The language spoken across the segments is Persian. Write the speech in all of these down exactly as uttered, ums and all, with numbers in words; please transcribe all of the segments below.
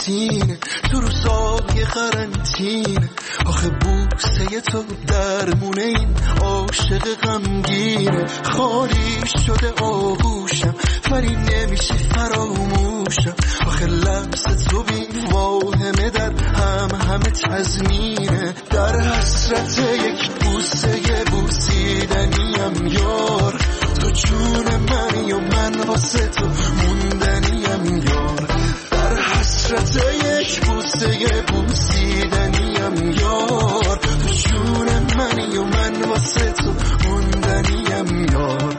سینه تو روزای قرنطینه. آخه بوسه تو درمونه این عاشق غمگینه. خالی شده آغوشم ولی نمیشه فراموشم. آخه لمس تو بی واهمه در هم همه تضمینه. در حسرت یک بوسه بوسیدنیم یار. تو جون منی و من واسه تو موندنیم یار. در حسرت یک بوسه بوسیدنیم یار. تو جون منی و من واسه تو موندنیم یار.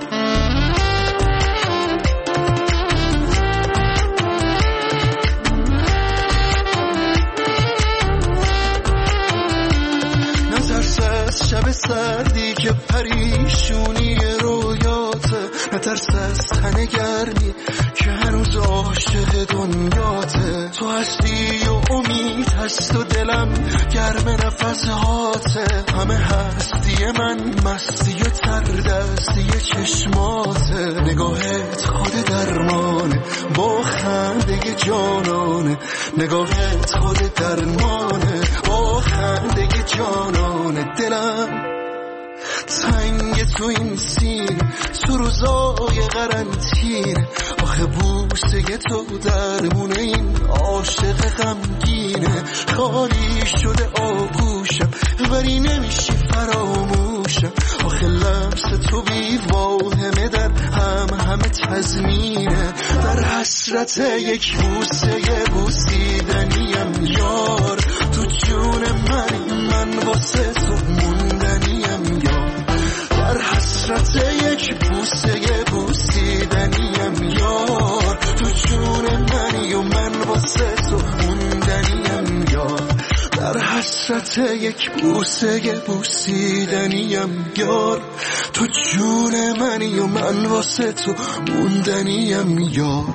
نترس از شب سردی که پریشونی رویاته. نترس از تن گرمی که هنوز عاشق دنیاته. تو هستی و امید هست و دلم گرم نفسهاته. همه هستی من مستی و تردستی چشماته. نگاهت خود درمانه با خنده جانانه. نگاهت خود درمانه با خنده جانانه. دلم تنگ تو این سین تو روزای قرنطینه. آخه بوسه تو درمونه این عاشق غمگینه. خالی شده آغوشم ولی نمیشه فراموشم. آخه لمس تو بی واهمه در هم همه تضمینه. در حسرت یک بوسه بوسیدنیم یار. تو جون منی من واسه تو موندنیم یار. در حسرت یک بوسه بوسیدنیم یار. تو جون منی و من واسه تو موندنیم یار. در حسرت یک بوسه بوسیدنیم یار. تو جون منی و من واسه تو موندنیم یار.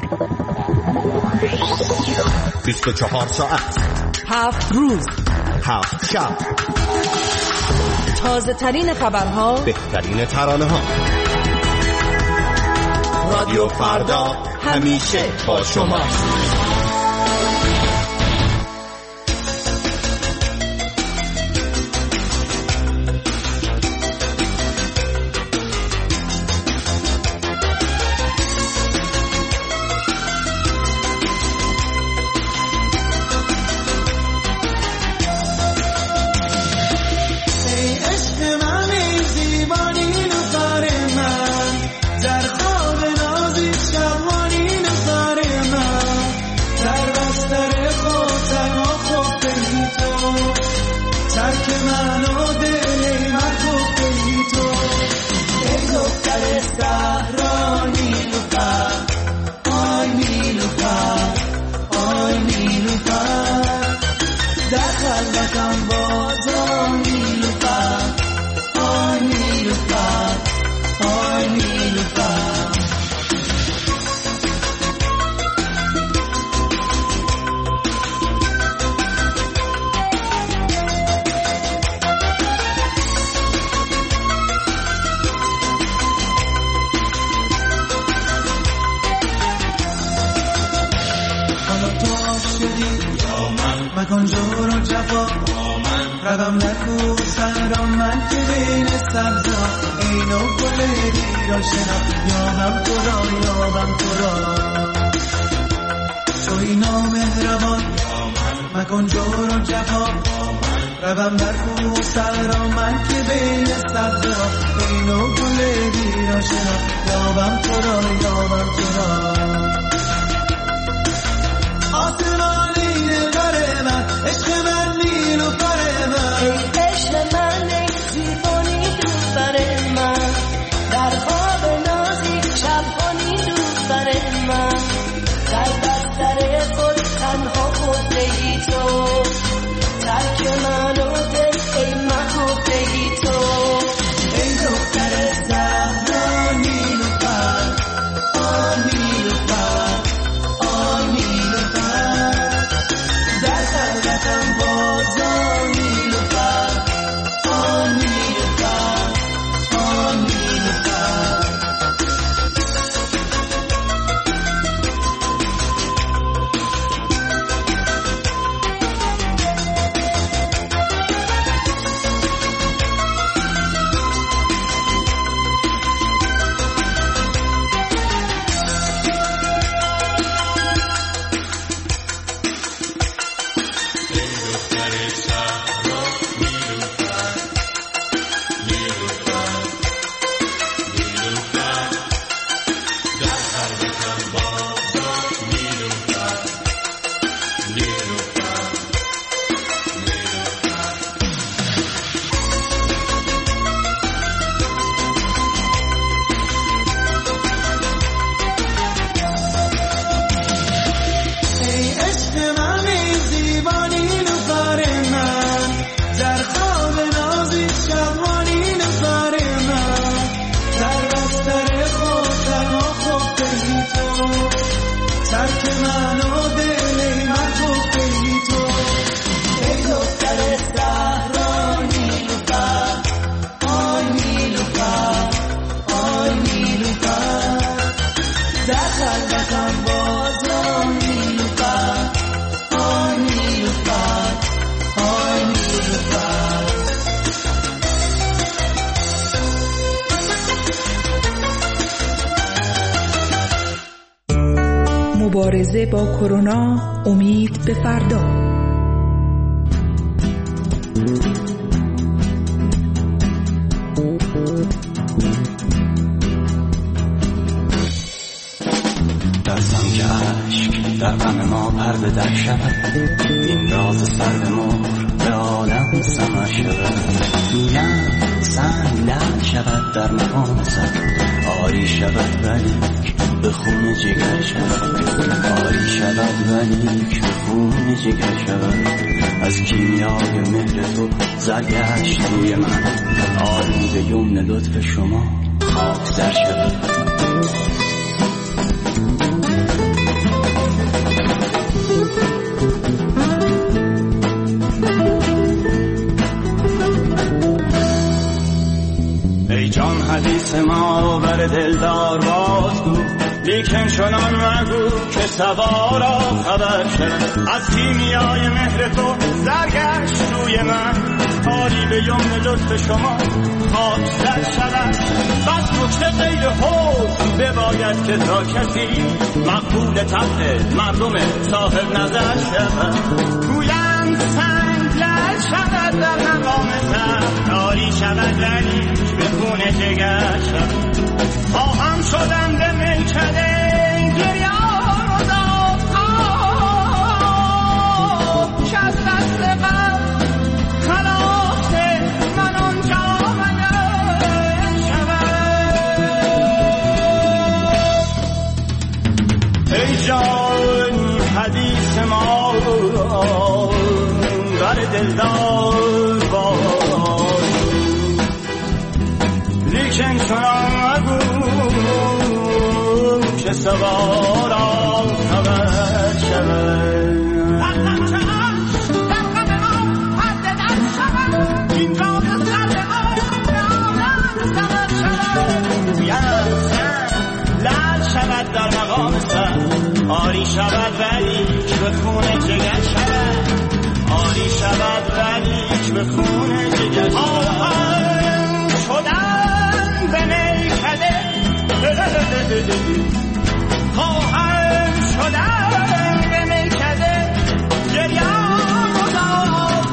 بیست و چهار ساعت، هفت روز، هفت شب، تازه ترین خبرها، بهترین ترانه ها. رادیو فردا همیشه با شما. مکن زور و جفا رقم نکو سرام من که بین سبزا اینو گل دیرا شنم یابم تو را یابم تو را توی نامهربان مکن زور و جفا رقم نکو سرام من که بین سبزا اینو گل دیرا شنم یابم تو را یابم تو را آسمانی نگاره من عشق من نیلو فره من ای عشق من ای زیبانی دوستر من در خواب نازی شبانی دوستر من در بستر خود تنها خود ای تو ترک من و دل ای من و ای تو ای دختر زهرا نیلوفر آن نیلوفر آن نیلوفر در خلقتم بازا نیلوفر آن نیلوفر آن نیلوفر خلوتم باز آی نیلوفر آی نیلوفر آی نیلوفر. مبارزه با کرونا، امید به فردا. ترسم که عشق در غم ما پرده در شود، این راز سرد مر به عالم سمع شود. میلم سنگ لعل شود در مقام سر، آری شود ولیک به خون جگر شود. آری شود ولیک به خون جگر شود. از کیمیای مهر تو زرگشت روی من، آری به یمن لطف شما خاک در شود. ای جان حدیث ما بر دلدار بازگو، لیکن چنان مگو که سوارا خبر شد. از کیمیای مهر تو زرگشت روی من، آری به یمن لطف شما خاک در شود. بس نکته غیر حوض بباید که تا کسی مقبول طبع مردم صاحب نظر شود. گویند سنگ لعل شود در مقام سر، آری شود ولی به خون جگر شود. خواهم شدم به میکده گریان و داد آب که از دست غم خلاص من آنجا مگر شود. ای جان حدیث ما بر دلدار باز، لیکن چنان مگو که سوارا خبر شود. وقتم چه عشق در غم ما پرده در شود، این راز سرد ما به عالم سمع شود. گویم سنگ لعل شود در مقام سر، آری شود ولیک به خون جگر شود. آری شود ولیک به خون جگر شود. شدن به میکده خواهم شدن به میکده گریان و داد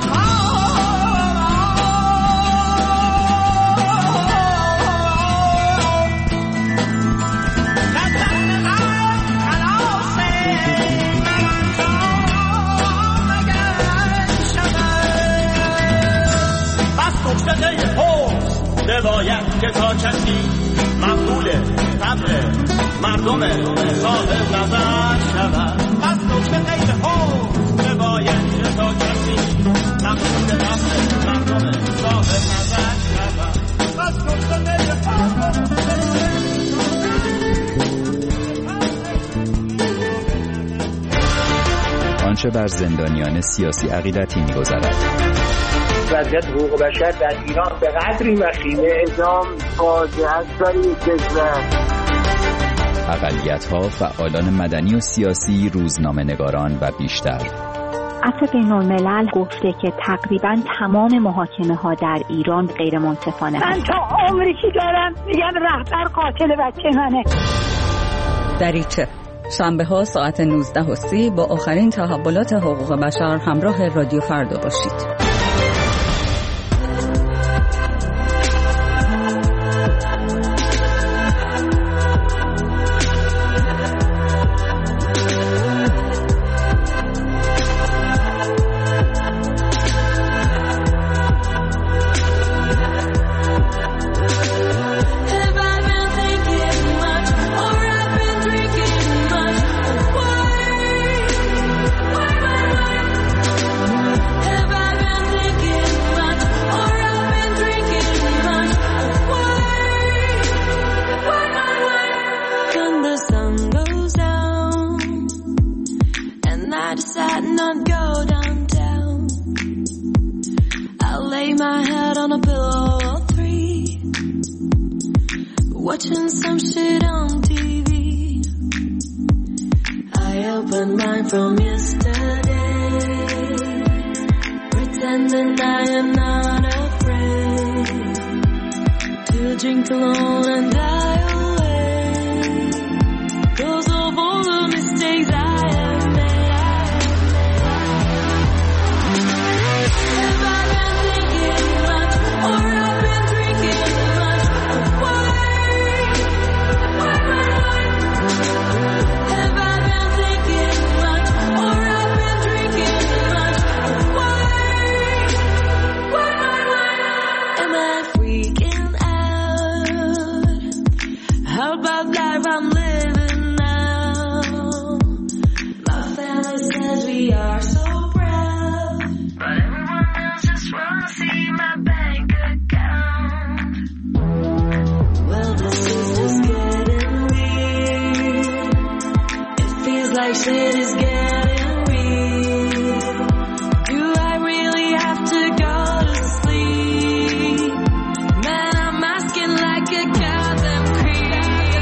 قدم غم خلاص من آنجا مگر شود. بس گفته غیر حوض بباید که تا کسی مقبول طبع مردم صاحب نظر شود. از نکته غیر حوض بباید که تا کسی مقبول طبع مردم صاحب نظر شود. از نکته غیر حوض آنچه بر زندانیان سیاسی عقیدتی می‌گذرد. وضعیت حقوق بشر در ایران به قدری وخیمه، اعدام فاجعه است در این کشور. اقلیت‌ها، فعالان مدنی و سیاسی، روزنامه‌نگاران و بیشتر. عفو بین‌الملل گفته که تقریباً تمام محاکمه‌ها در ایران غیر منصفانه. من تا عمری که دارم میگم رهبر قاتل بچه منه. دریچه شنبه ها ساعت نوزده و سی با آخرین تحولات حقوق بشر همراه رادیو فردا باشید. Watching some shit on T V. open mind from yesterday, pretending I am not afraid to drink alone and die away, 'cause of all the mistakes I have made. Have I been thinking much, or I've been drinking much? Why? Why, why, why? Have I been thinking much, or I've been drinking much? Why? Why, why, why? Am I freaking out? How about life I'm living now? My family says we are so proud, but everyone else just wanna see my bank account. Well, this is just getting weird. It feels like shit is getting real. Do I really have to go to sleep? Man, I'm asking like a goddamn creep.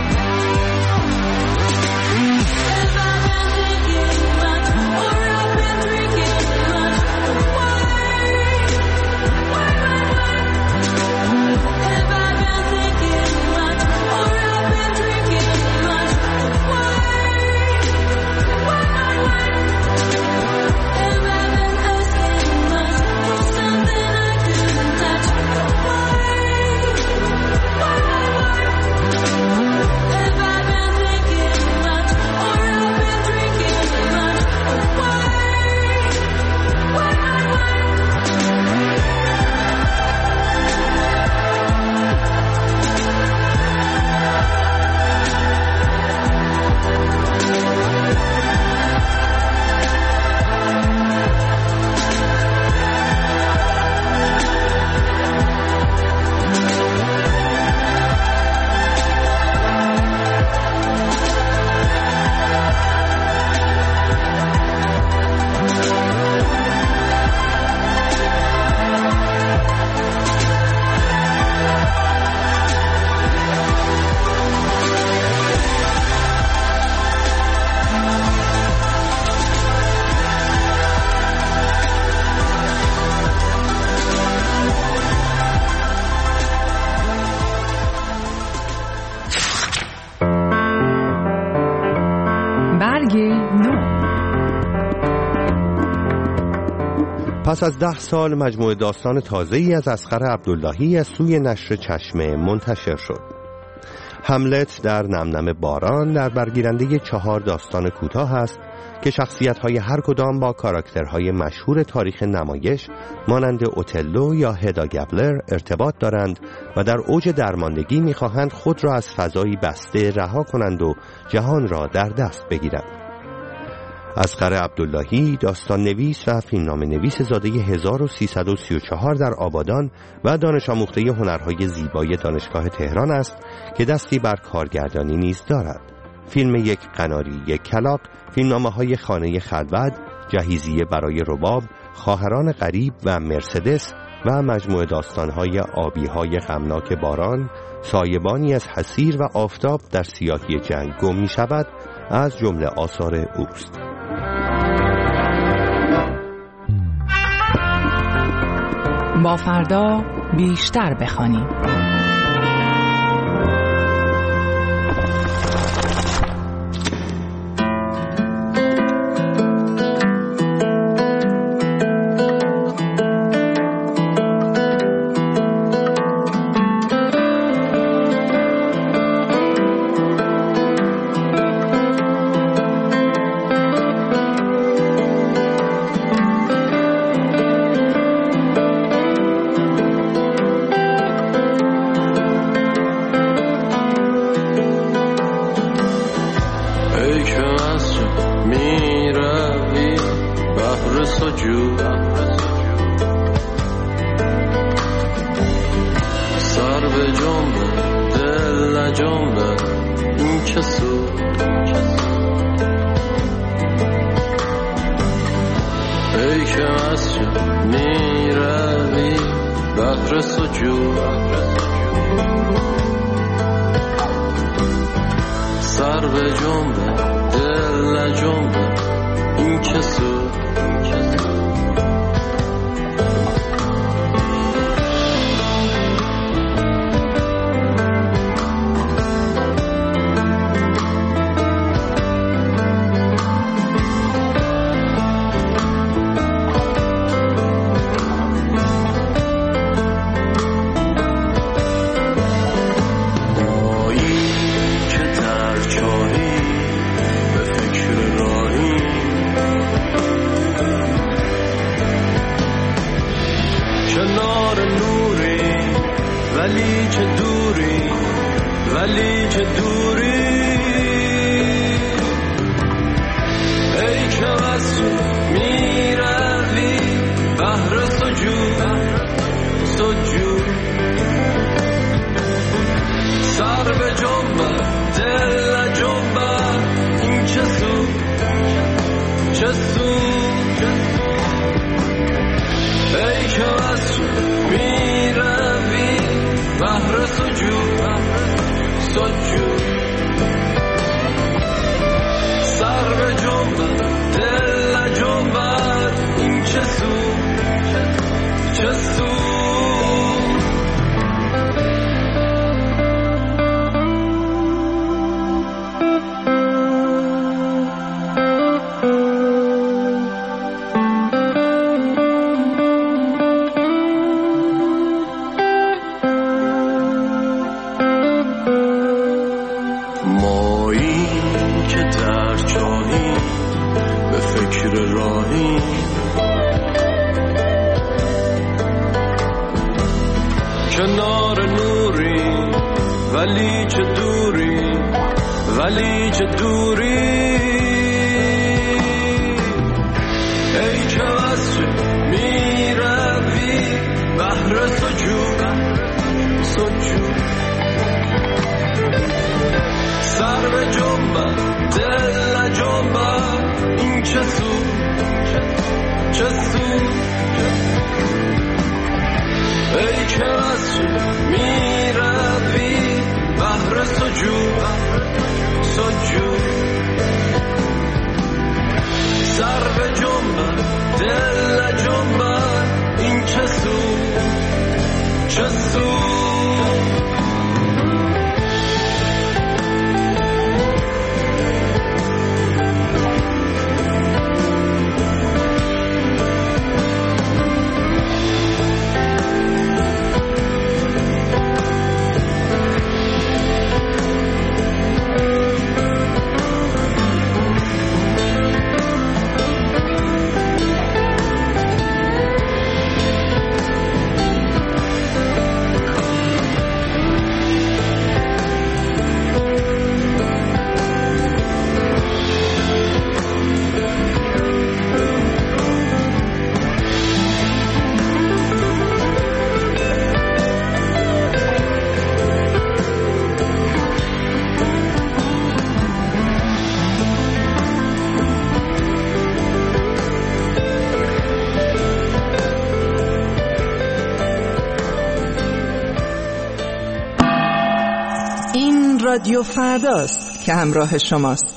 Have I been thinking much, or I've been drinking much? Why? Why, why, why? Have I been thinking much, or I've been drinking much? Why? Why, why, why? Have I been asking much for something I couldn't touch? Why? Why, why, why? Have I been thinking much, or I've been drinking much? Why? Why, why, why? برگ نو. پس از ده سال مجموعه داستان تازه‌ای از اصغر عبداللهی از سوی نشر چشمه منتشر شد. هملت در نمنم باران در برگیرنده چهار داستان کوتاه است که شخصیت‌های هر کدام با کاراکترهای مشهور تاریخ نمایش مانند اوتلو یا هدا گبلر ارتباط دارند و در اوج درماندگی می‌خواهند خود را از فضایی بسته رها کنند و جهان را در دست بگیرند. اصغر عبداللهی داستان نویس و فیلمنامه نویس زاده هزار و سیصد و سی و چهار در آبادان و دانش آموخته هنرهای زیبای دانشگاه تهران است که دستی بر کارگردانی نیز دارد. فیلم یک قناری یک کلاغ، فیلمنامه‌های خانه خلوت، جهیزیه برای رباب، خواهران غریب و مرسدس و مجموعه داستان‌های آبی‌های غمناک باران، سایبانی از حسیر و آفتاب در سیاهی جنگ گم می‌شود از جمله آثار اوست. با فردا بیشتر بخوانیم. سر به جنبه دل دل نجنبه این چه سود ولی چه دوری ولی چه دوری ای که از تو میروی بحر سجود سجود سر به جنبه دل جنبه این چه سود چه سود ای که از تو میروی بحر سجود سجود سر به جنبه دل جنبه این چه سود چه سود کنار نوری ولی چه دوری ولی چه دوری ای که از تو میروی بحر سجود سجود سر به جنبه دل جنبه این چه سود چه سود ای که از تو میروی بحر سجود سجود سر به جنبه دل جنبه این چه سود چه سود رادیو فرداست که همراه شماست.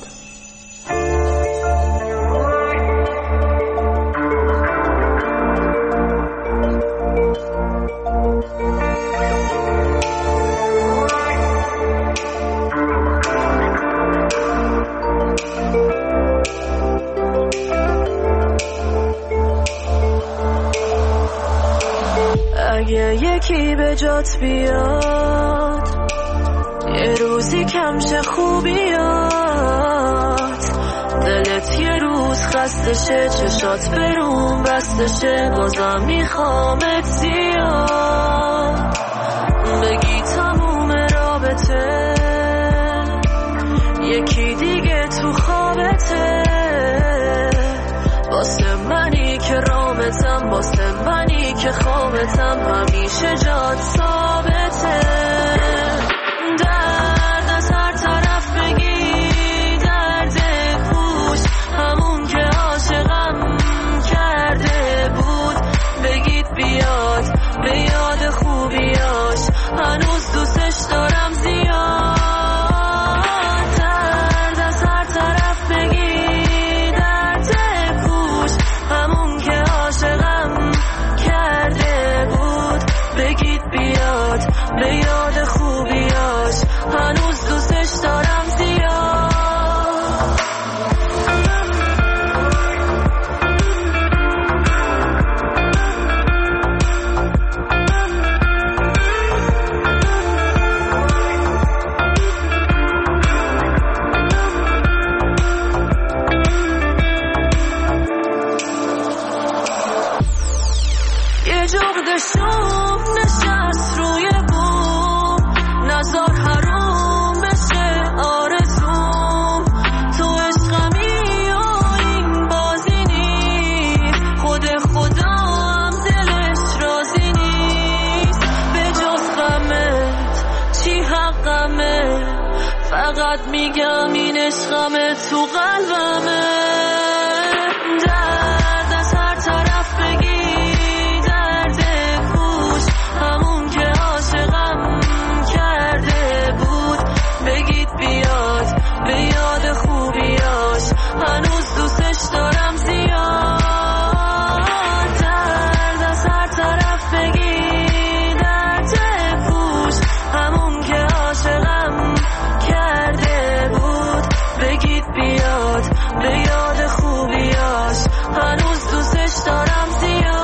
اگه یکی به جات بیاد یه روزی کمشه خوبیات دلت یه روز خستشه چشات برون بستشه بازم میخوامت زیاد بگی تموم رابطه یکی دیگه تو خوابته واسه منی که رامتم واسه منی که خوابتم همیشه جات ثابته درد از هر طرف بگی درد گوش همون که عاشقم کرده بود بگید بیاد به یاد خوبیاش هنوز دوستش دارم زیاد درد از هر طرف بگی شوم نشست روی بوم، نزار حروم بشه آرزوم. تو عشقمی و این بازی نیست، خود خدا هم دلش راضی نیست. به جز غمت چی حقمه، فقط میگم این عشقمه تو قلبمه. درد از هر طرف بگی درد کوش، همون که عاشقم کرده بود بگید بیاد به یاد خوبیاش، هنوز دوستش دارم زیاد. درد از هر طرف بگی درد کوش، همون که عاشقم کرده بود بگید بیاد به یاد خوبیاش، هنوز دوستش دارم زیاد.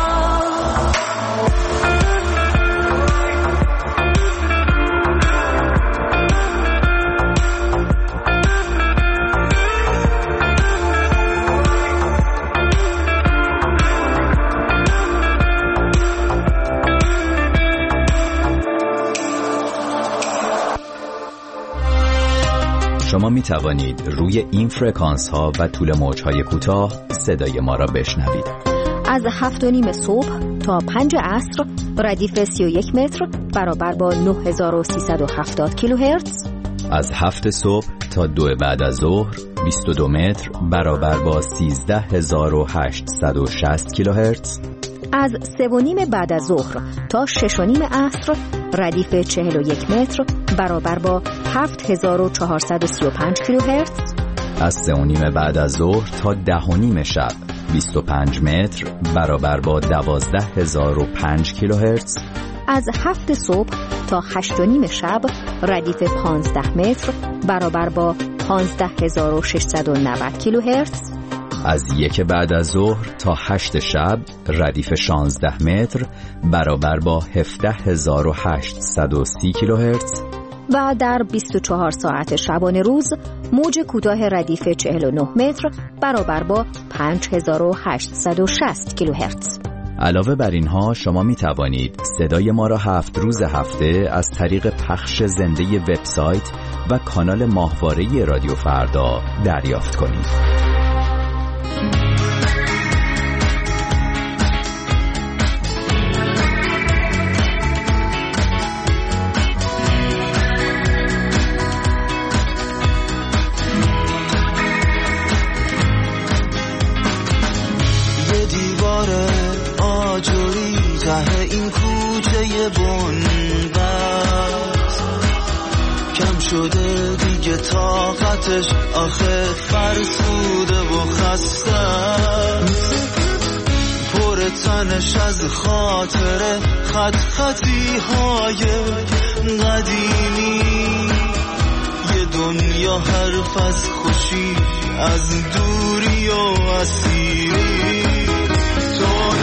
شما می توانید روی این فرکانس ها و طول موج های کوتاه صدای ما را بشنوید. از هفت و نیم صبح تا پنج عصر ردیف سی و یک متر برابر با نه هزار و سیصد و هفتاد کیلوهرتز. از هفت صبح تا دو بعد از ظهر بیست و دو متر برابر با سیزده هزار و هشتصد و شصت کیلوهرتز. از سه و نیم بعد از ظهر تا شش و نیم عصر ردیف چهل و یک متر برابر با هفت هزار و چهارصد و سی و پنج کیلوهرتز. از سه و نیم بعد از ظهر تا ده و نیم شب بیست و پنج متر برابر با دوازده هزار و پنج کیلوهرتز. از هفت صبح تا هشت و نیم شب ردیف پانزده متر برابر با پانزده هزار و ششصد و نود کیلوهرتز. از یک بعد از ظهر تا هشت شب ردیف شانزده متر برابر با هفده هزار و هشتصد و سی کیلوهرتز. و در بیست و چهار ساعت شبانه روز موج کوتاه ردیف چهل و نه متر برابر با پنج هزار و هشتصد و شصت کیلوهرتز. علاوه بر اینها شما می توانید صدای ما را هفت روز هفته از طریق پخش زنده وبسایت و کانال ماهواره رادیو فردا دریافت کنید. ته این کوچه بنبست کم شده دیگه طاقتش، آخه فرسوده و خسته، پر تنش از خاطره خط خطی های قدیمی، یه دنیا حرف از خوشی از دوری و اسیری. تو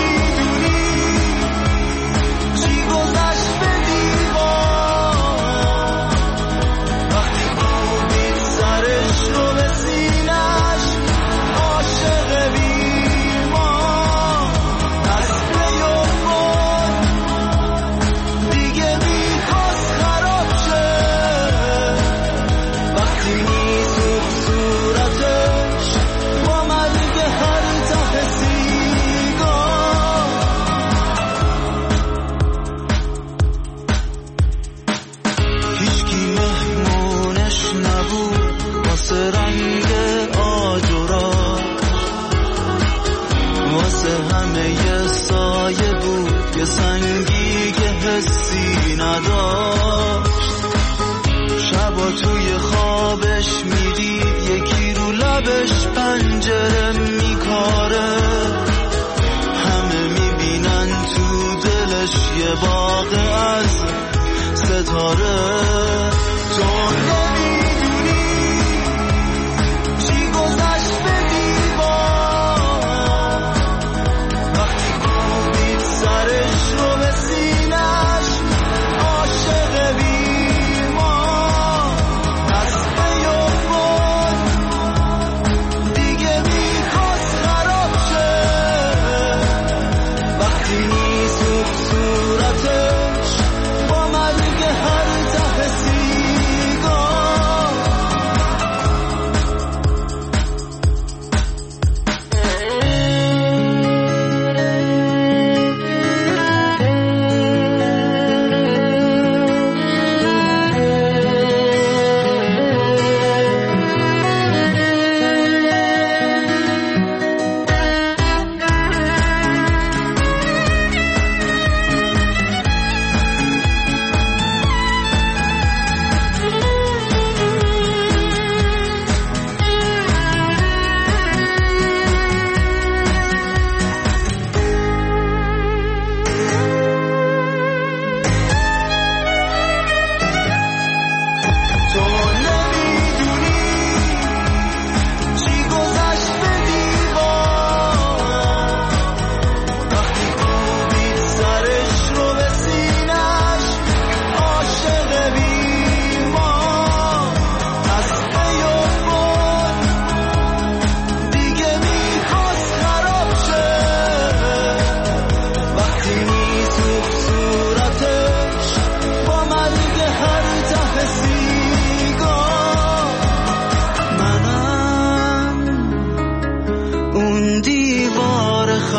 سنگی که حسی نداشت، شبا توی خوابش میدید یکی رو لبش پنجره میکاره، همه میبینن تو دلش یه باغ از ستاره. تو نمیدونی چی گذشت به دیوار، وقتی کوبید سرش رو به سینش، عاشق بیمار دست بیفت دیگه میخواست خراب شه، وقتی نیست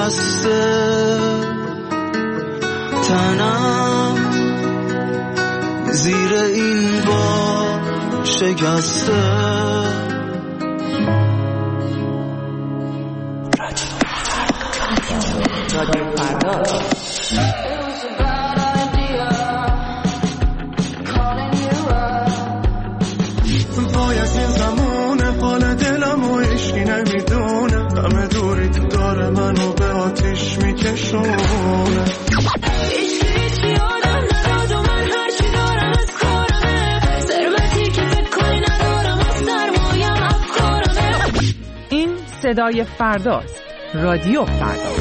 شکسته تنم زیر این بار شکسته رادیو فردا وای از این زمونه حال دلم و عشقی نمیدونه همه دوری تو داره منو به آتیش میکشونه این صدای فرداست. رادیو فردا.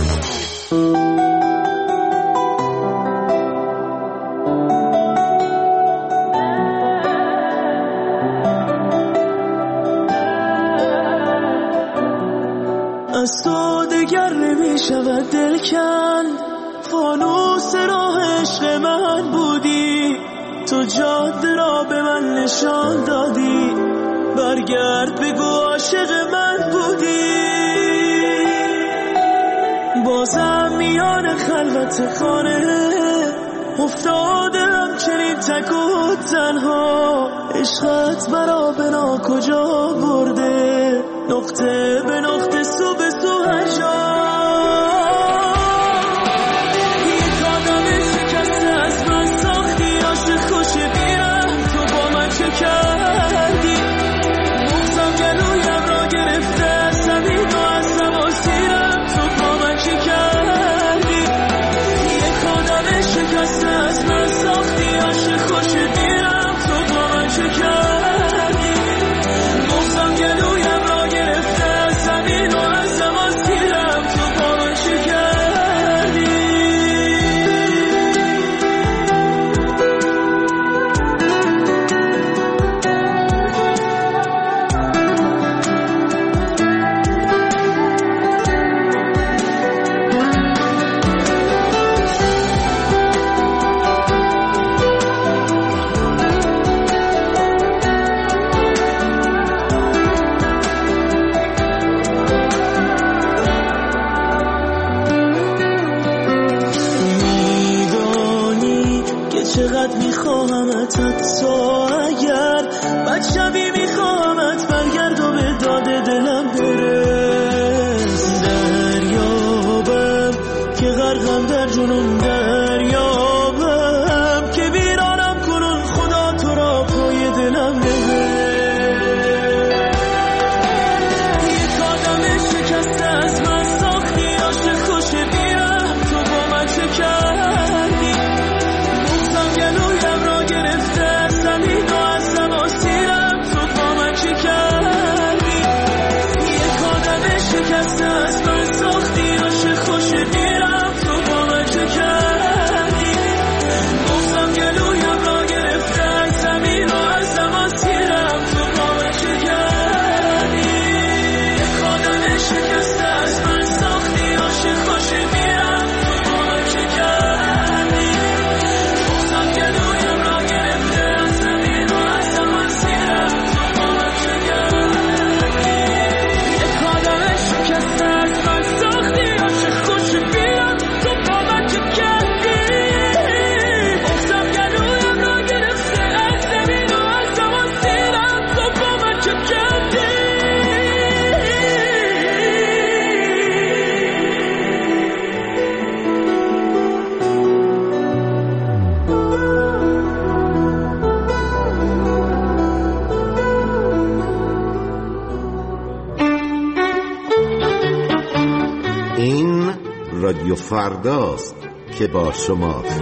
از تو دگر نمی شود دل کند فانوس راه عشق من بودی تو جاده را به من نشان دادی برگرد بگو عاشق من بودی بازم میان خلوت خانه افتاده همچنین تک و تنها عشقت مرا به نا کجا برده نقطه به نقطه سو به سو هر جا یک آدم شکسته از من ساختی عاشق خوش بیرم تو با من چه کردی مغزم گلویم را گرفته زمین و از نواسیرم تو با من چه کردی یک آدم شکسته از من ساختی عاشق خوش بیرم تو با من چه کردی مغزم گلویم را گرفته زمین و از نواسیرم تو با من چه کردی میدانی که چقدر میخواهمت حتی اگر بد شبی میخواهمت برگرد و به داد دلم برس دریابم که غرقم در جنون دریابم که ویرانم کنون خدا تو را پای دلم نبر یک آدم شکسته از من ساختی عاشق خوش بیرم تو با من چه کردی مغزم گلویم را گرفته زمین و از نواسیرم تو با من چه کردی یک آدم شکسته از من ساختی عاشق خوش بیرم تو با من چه کردی مغزم گلویم را گرفته زمین و از نواسیرم تو با من چه کردی یک آدم شکسته از من ساختی عاشق خوش بیرم تو با من چه کردی مغزم گلویم را گرفته زمین و از نواسیرم تو با من چه کردی یک آدم شکسته از من ساختی عاشق خوش بیرم تو با من چه کردی مغزم گلویم را گرفته از زمین و از نواسیرم تو با من چه کردی این رادیو فرداست که با شماست.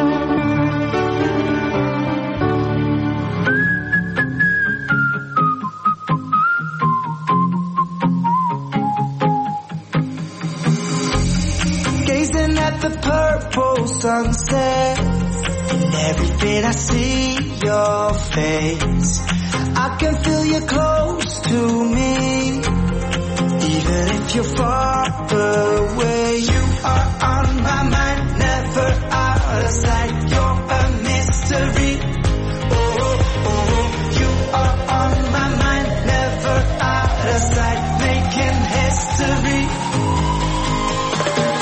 Gazing at the purple sunset, in everything I see your face. I can feel you close to me, even if you're far away. You are on my mind, never out of sight. You're a mystery. Oh, oh, oh. You are on my mind, never out of sight, making history.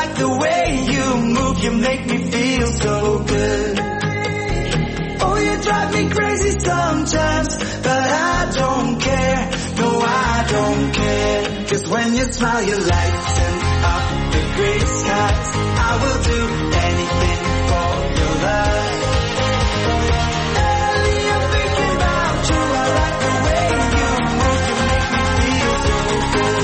like the way you move, you make me feel so good. Oh, you drive me crazy sometimes, but I don't care, no I don't care. 'Cause when you smile you lighten up the gray skies. I will do anything for your love. Early I'm thinking about you, I like the way you move, you make me feel so good.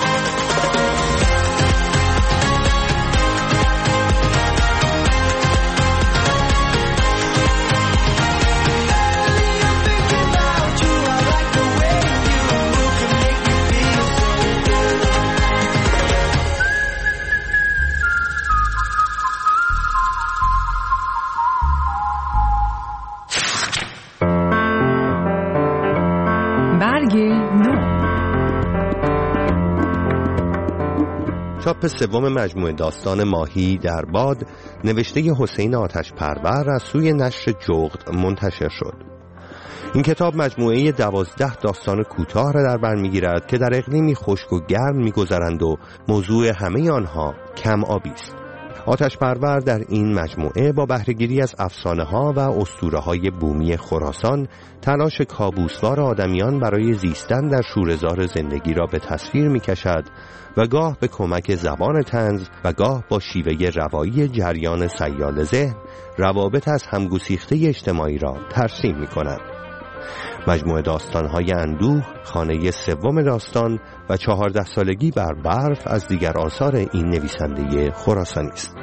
چاپ سوم مجموعه داستان ماهی در باد نوشته حسین آتش پرور از سوی نشر جغد منتشر شد. این کتاب مجموعه دوازده داستان کوتاه را در بر می‌گیرد که در اقلیمی خشک و گرم می‌گذرند و موضوع همه آنها کم آبی است. آتش پرور در این مجموعه با بهره‌گیری از افسانه‌ها و اسطوره‌های بومی خراسان تلاش کابوسوار آدمیان برای زیستن در شوره‌زار زندگی را به تصویر می‌کشد و گاه به کمک زبان طنز و گاه با شیوه روایی جریان سیال ذهن روابط از همگسیخته اجتماعی را ترسیم می‌کند. مجموعه داستان‌های اندوه، خانه سوم داستان و چهارده سالگی بر برف از دیگر آثار این نویسنده خراسانی است.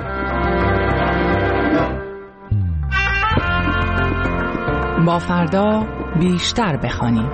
با فردا بیشتر بخوانیم.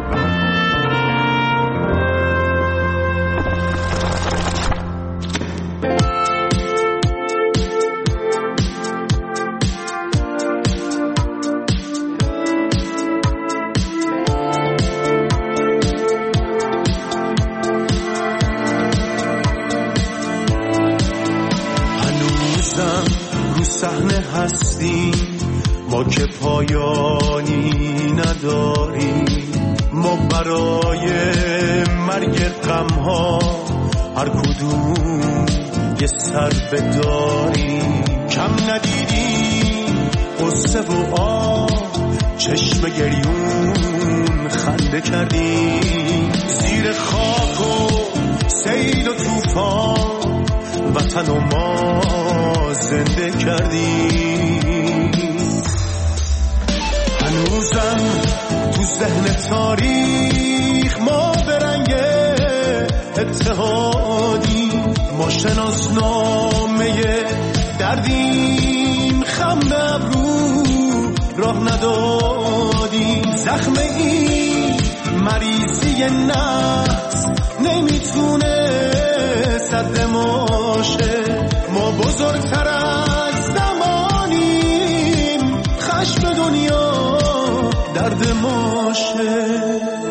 ما که پایانی نداریم، ما برای مرگ غم‌ها هر کدوم یه سر بداریم. کم ندیدیم قصه و آب، چشم گریون خنده کردیم. زیر خاک و سیل و طوفان وطن و ما زنده کردیم. هنوزم تو ذهن تاریخ ما به رنگ اتحادی، ما شناسنامه دردیم، خم ابرو راه ندادیم. زخم این مریضی نفس نمیتونه صد ماشه، ما بزرگتر از زمانیم، خشم دنیا درد ماشه.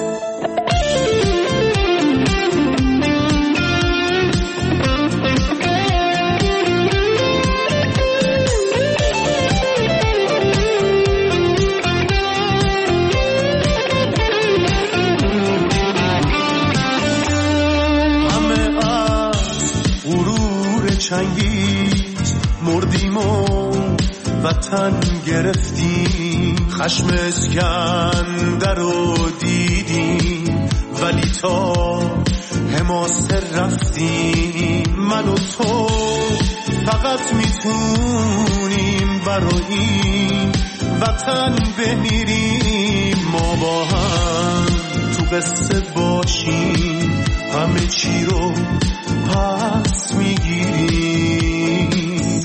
چنگیز مردیم و وطن گرفتیم، خشم اسکندر رو دیدیم ولی تا حماسه رفتیم. من و تو فقط میتونیم برای این وطن بمیریم. ما با هم تو قصه باشیم، همه چی رو پس میگیریم.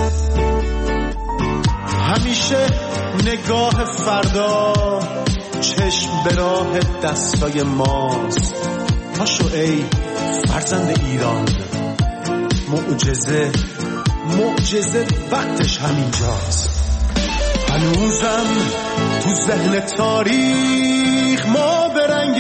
همیشه نگاه فردا چشم به راه دستای ماست. پاشو ای فرزند ایران، معجزه معجزه وقتش همینجاست. هنوزم تو ذهن تاریخ ما به رنگ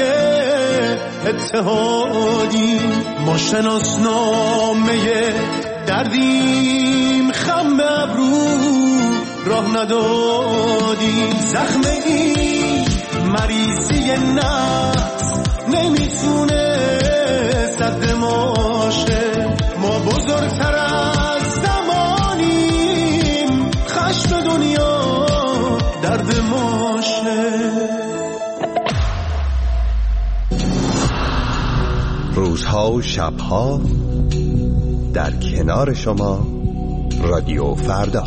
اتحادیم، ما شناسنامه دردیم، خم ابرو راه ندادیم. زخم این مریضی نفس نمیتونه صد ماشه، ما بزرگتر روزها و شبها در کنار شما رادیو فردا.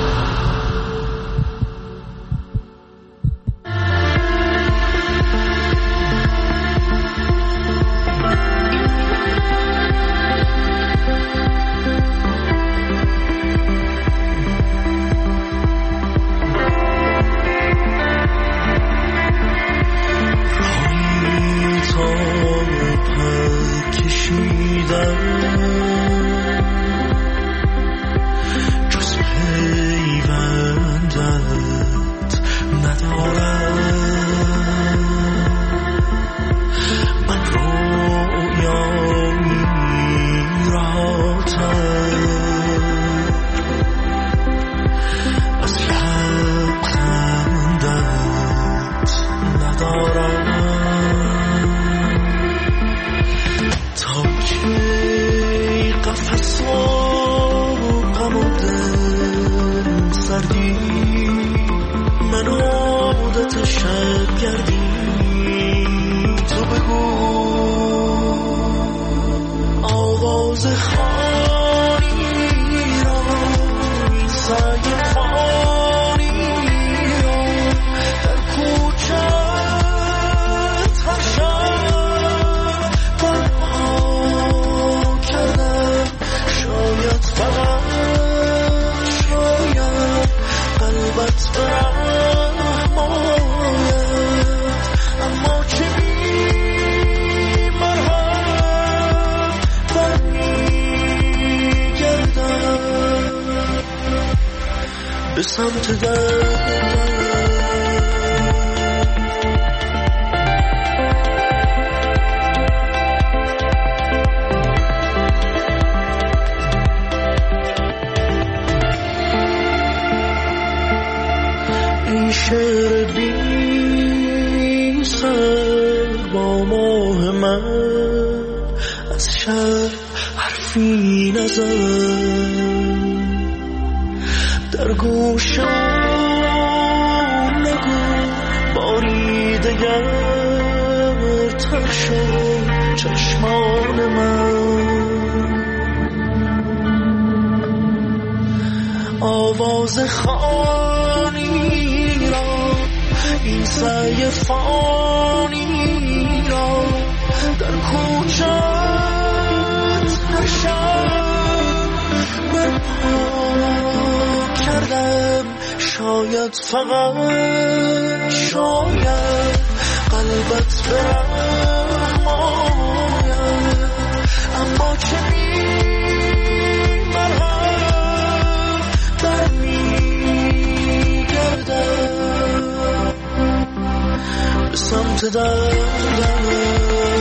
به سمت در این شعر بی سر با ماه من از شهر حرفی نزد در گوشم نگو باری دگر تر شد چشمان من آواز خانی را این سعی فانی را در کوچت هر شب برپا کردم شاید فقط شاید قلبت برم آید اما چه میبرم در میگردم به سمت دردم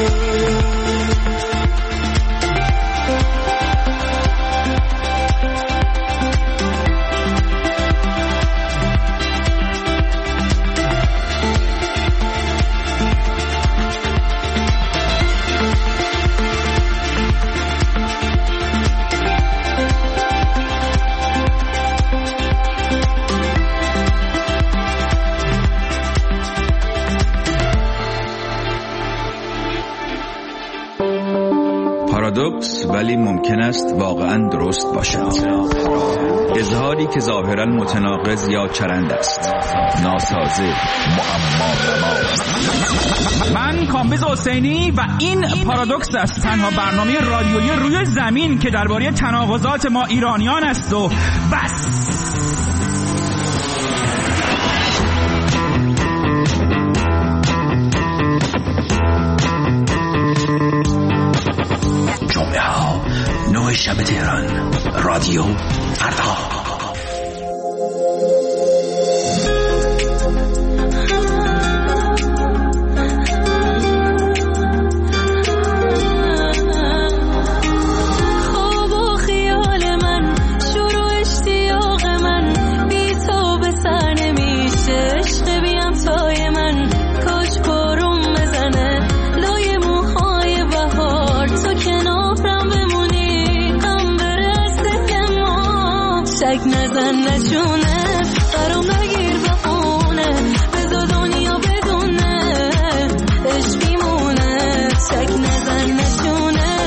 پارادوکس ولی ممکن است واقعا درست باشد. اظهاری که ظاهرا متناقض یا چرند است، ناسازه، معما من کامبیز حسینی و این پارادوکس است، تنها برنامه رادیویی روی زمین که درباره تناقضات ما ایرانیان است و بس. نوع شب تهران، رادیو فردا. نزن نشونه برام نگیر بخونه بذار دنیا بدونه عشق میمونه شک نزن نشونه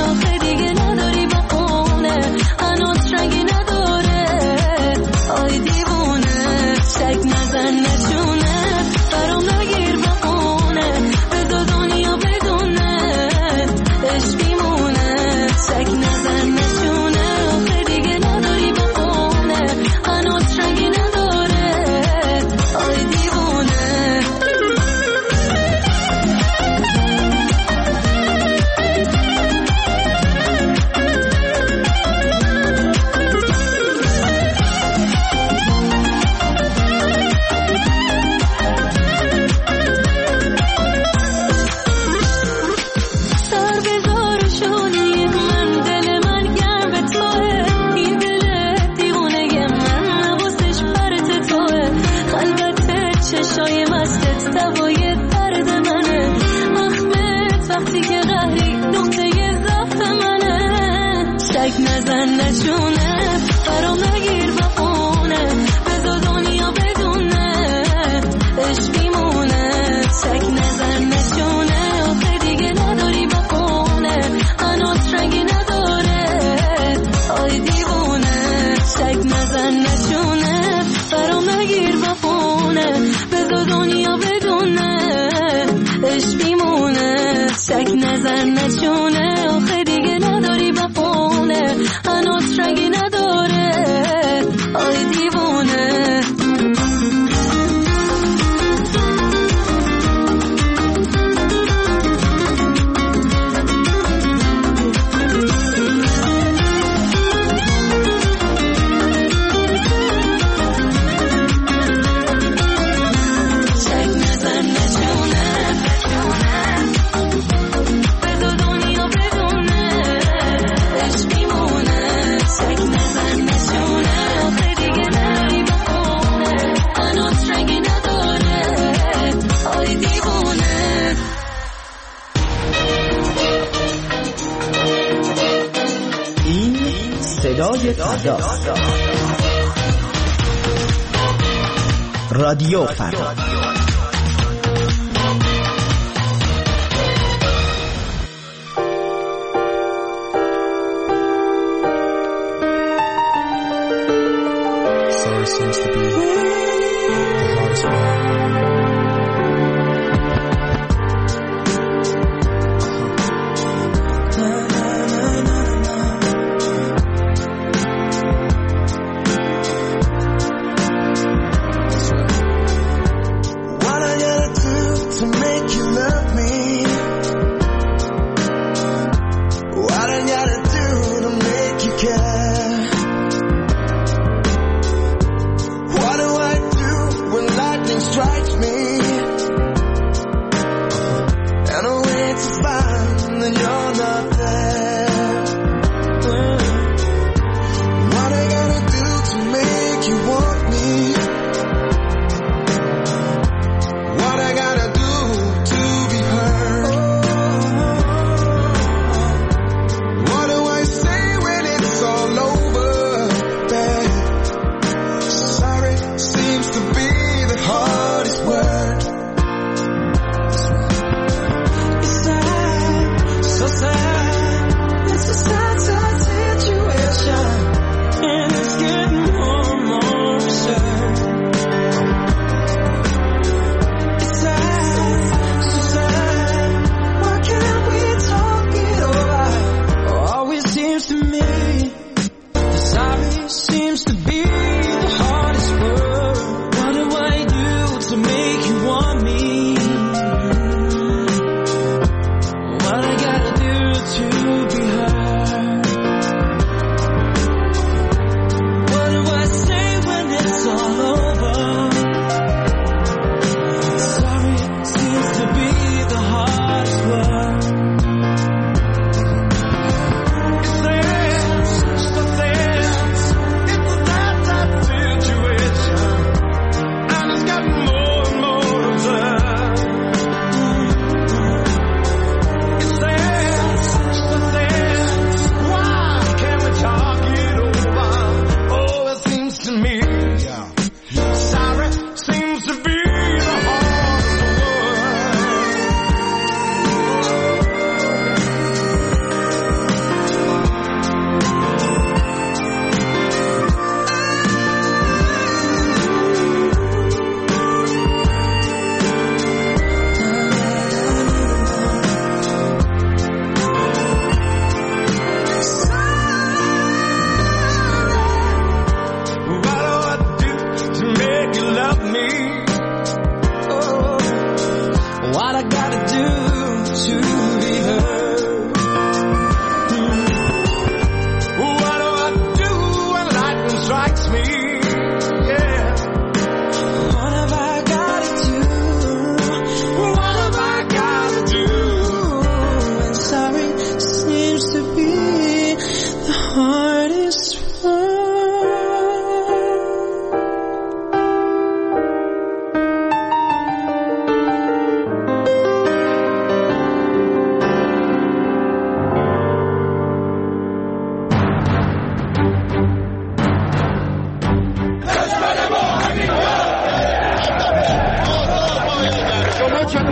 نزن نشونه برام نگیر بخونه بذار دنیا بدونه عشق میمونه سگ نزن نشونه آخه دیگه نداری بخونه هنوز رنگی نداره آی دیوونه سگ نزن نشونه برام نگیر بخونه بذار دنیا بدونه عشق میمونه سگ نزن نشونه آخه دیگه نداری بخونه هنوز رنگی نداره آی دیوونه صدای فردا رادیو فردا Sorry seems to be the hardest one.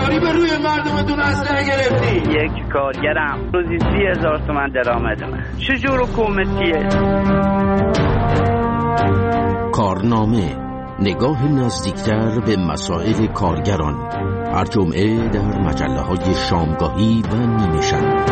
داری به روی مردمتون اسلحه گرفتی؟ یک کارگرم روزی سی هزار تومن درآمدمه. چجور حکومتیه؟ کارنامه، نگاه نزدیکتر به مسائل کارگران، هر جمعه در مجله های شامگاهی و نیمه شب.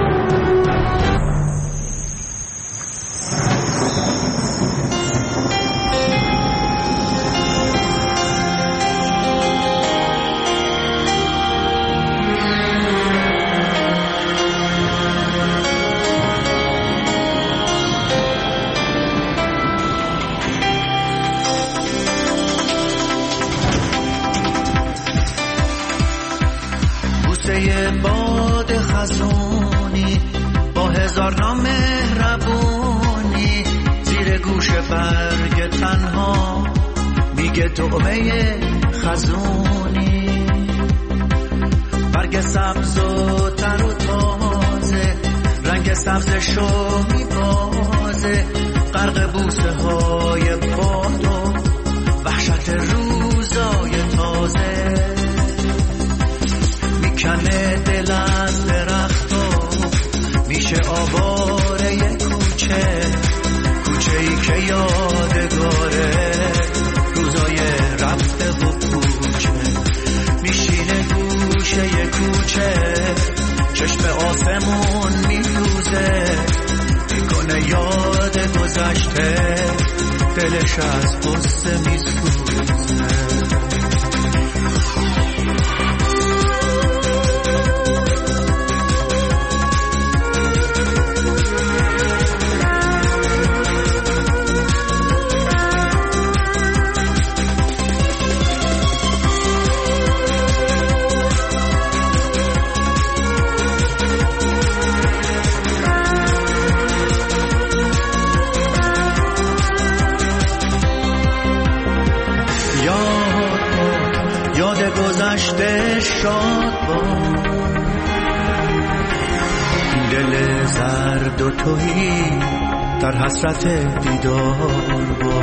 باد خزونی با هزار نام مهربونی زیر گوش برگ تنها میگه طعمه خزونی. برگ سبز و تر و تازه رنگ سبز شو میبازه غرق بوسه های باد و وحشت روزای تازه. کنه دل از درختو میشه آواره کوچه، کوچه ای که یادگاره روزای رفته و کوچه. میشینه گوشه کوچه چشم آسمون میدوزه، میکنه یاد گذشته دلش از قصه میسوزه. گذشته شاد با دل زرد و توهی در حسرت دیدار با.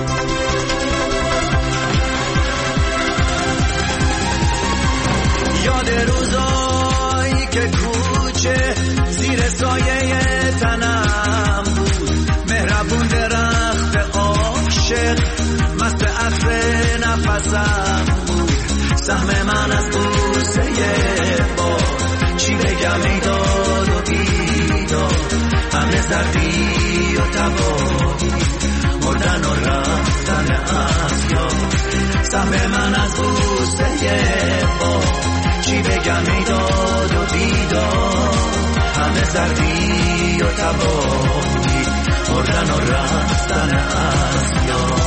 یاد روزایی که کوچه زیر سایه تنم بود، مهربون درخت عاشق مست عطر نفسم بود. سهم من از بوسه باد چی بگم ای داد و بیداد، همه زردی و تباهی مردن و رفتن از یاد. سهم من از بوسه باد چی بگم ای داد و بیداد، همه زردی و تباهی مردن و رفتن از یاد.